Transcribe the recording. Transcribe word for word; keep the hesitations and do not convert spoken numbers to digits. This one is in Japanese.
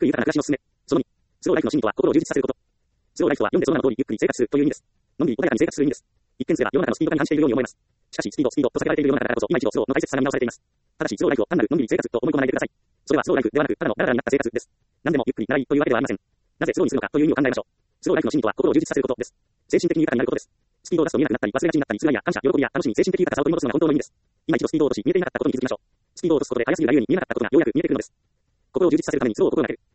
豊かな暮らしの勧め。そのに、スローライフの真意とは心を充実させること。スローライフは読んでその名の通りゆっくり生活するという意味です。のんびり穏やかに生活する意味です。一見すれば世の中のスピード化に反しているように思えます。しかしスピードスピードと叫ばれている世の中だからこそ今一度スローの大切さが見直されています。ただしスローライフを単なるのんびり生活と思い込まないでください。それはスローライフではなくただのラララになった生活です。何でもゆっくりならいいというわけではありません。なぜスローにするのかという意味を考えましょう。スローライフの真意とは心を充実させることです。精神的に豊かになることです。スピードを出すと見えなくなったり忘れがちになったり辛いや感謝、喜びや楽しみ、精神的豊かさを取り戻すのが本当の意味です。今一度スピードを落とし見えていなかったことに気づきましょう。スピードを落とすことで速すぎるがゆえに見えなかったことがようやく見えてくるのです。心を充実させるためにスローを心がける。